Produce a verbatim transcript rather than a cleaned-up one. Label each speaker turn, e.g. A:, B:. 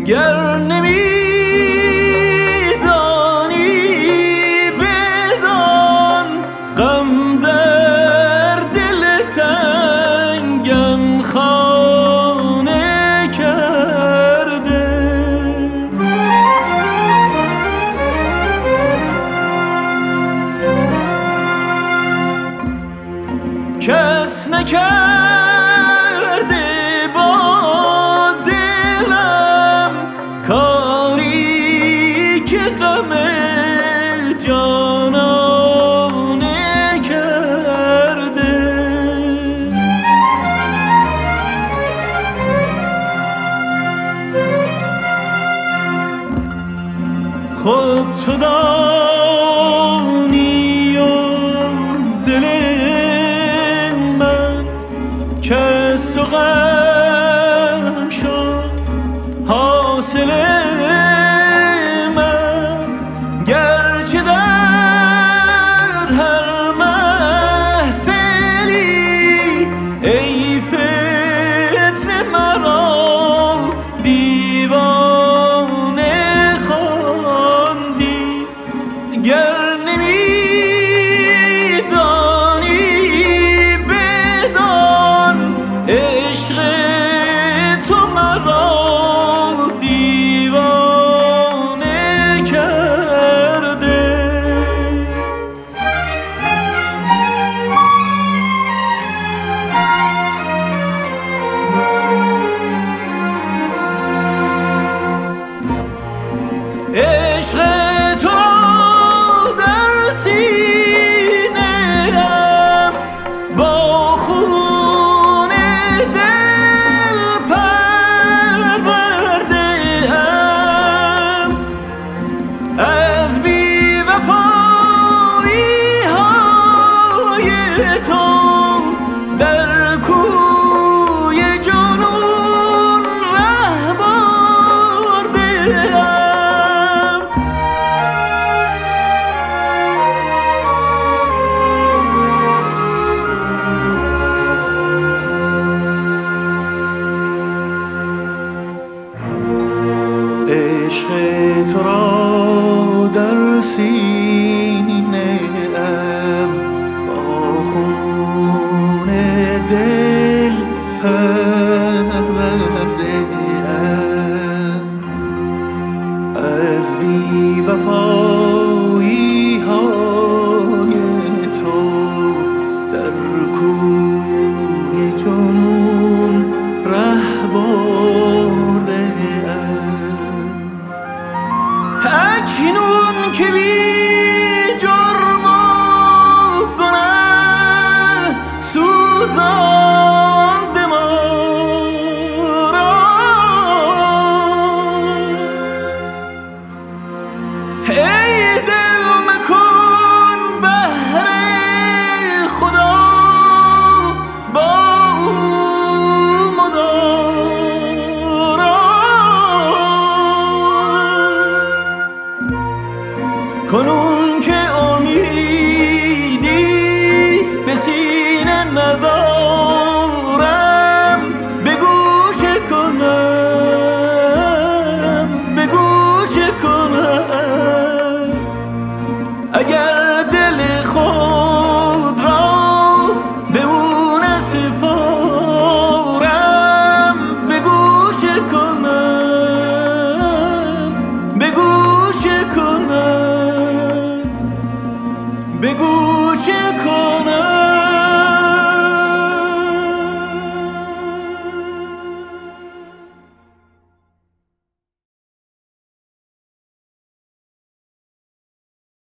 A: گر نمیدانی بدان غم در دل تنگم خانه کرده. کس نکرده با دلم کاری که غم جانانه کرده. خود تو دانی و دل من که از تو غم شد حاصل من. گرچه در هر محفلی ای فتنه مرا دیوانه خواندی. گر نمیدانی بدان عشق تو مرا دیوانه کرده. عشق تو در سینه‌ام با خون دل پرورده‌ام. از بی‌وفایی های تو در کوی جنون ره برده‌ام. عشق تو را در سینه‌ام با خون دل پرورده‌ام. از بی‌وفایی های تو در کوی جنون ره برده‌ام. اکنون که بی جرم و گناه سوزانده ما را، ای دل مکن بهر خدا با او مدارا. کنون که امیدی به سینه ندارم بگو چه کنم، بگو چه کنم. اگر دل خود را به او نسپارم بگو چه کنم، بگو چه کنم، بگو چه